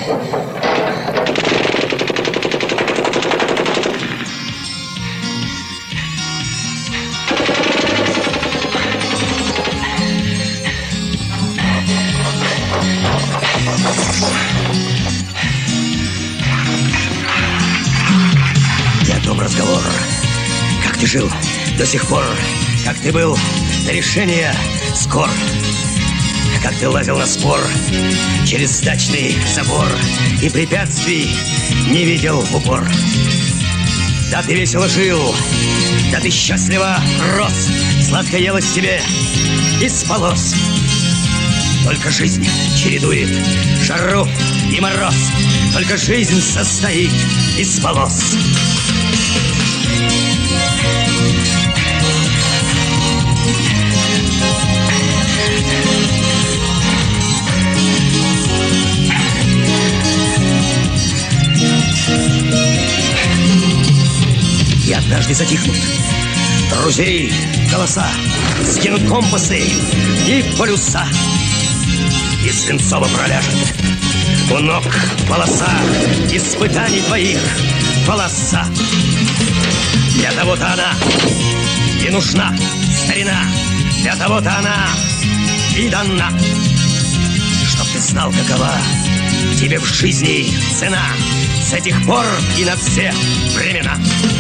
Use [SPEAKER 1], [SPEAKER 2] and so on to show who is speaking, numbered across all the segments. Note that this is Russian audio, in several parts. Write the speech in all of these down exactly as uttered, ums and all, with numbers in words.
[SPEAKER 1] И о том разговор, как ты жил до сих пор, как ты был до решения скор, как ты лазил на спор через дачный забор и препятствий не видел в упор. Да ты весело жил, да ты счастливо рос, сладко елось тебе и спалось. Только жизнь чередует жару и мороз, только жизнь состоит из полос. И однажды затихнут друзей голоса, скинут компасы и полюса, и свинцово проляжет у ног полоса испытаний твоих, полоса. Для того-то она и нужна, старина, для того-то она и дана, чтоб ты знал, какова тебе в жизни цена с этих пор и на все времена.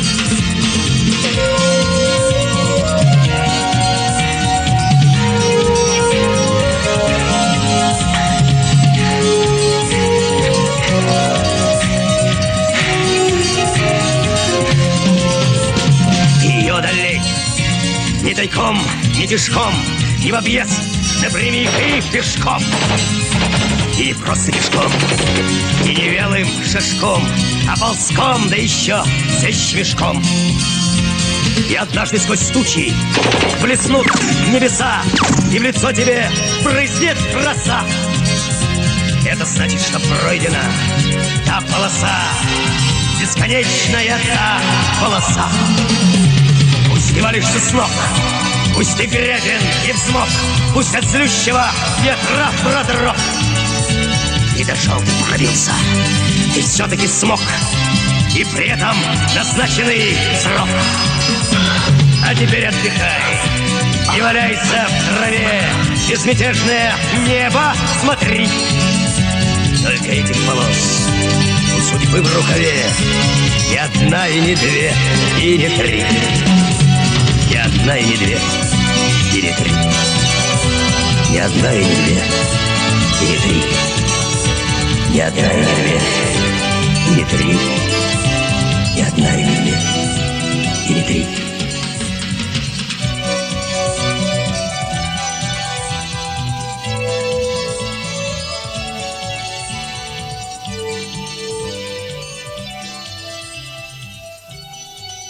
[SPEAKER 1] Ее одолеть ни тайком, ни тишком, ни в объезд, напрямик и пешком. И просто пешком, и не вялым шажком, а ползком, да еще с мешком. И однажды сквозь тучи блеснут небеса, и в лицо тебе брызнет роса. Это значит, что пройдена та полоса, бесконечная та полоса. Пусть ты валишься с ног, пусть ты грязен и взмок, пусть от злющего ветра продрог. И дошел ты, пробился, ты все-таки смог, и при этом назначенный срок. А теперь отдыхай и валяйся в траве, безмятежное небо смотри. Только этих полос у судьбы в рукаве ни одна и не две, и не три. Ни одна и не две, и не три. Ни одна и не две, и не три. Ни одна и не две, и не три. Ни одна и не две, и не три.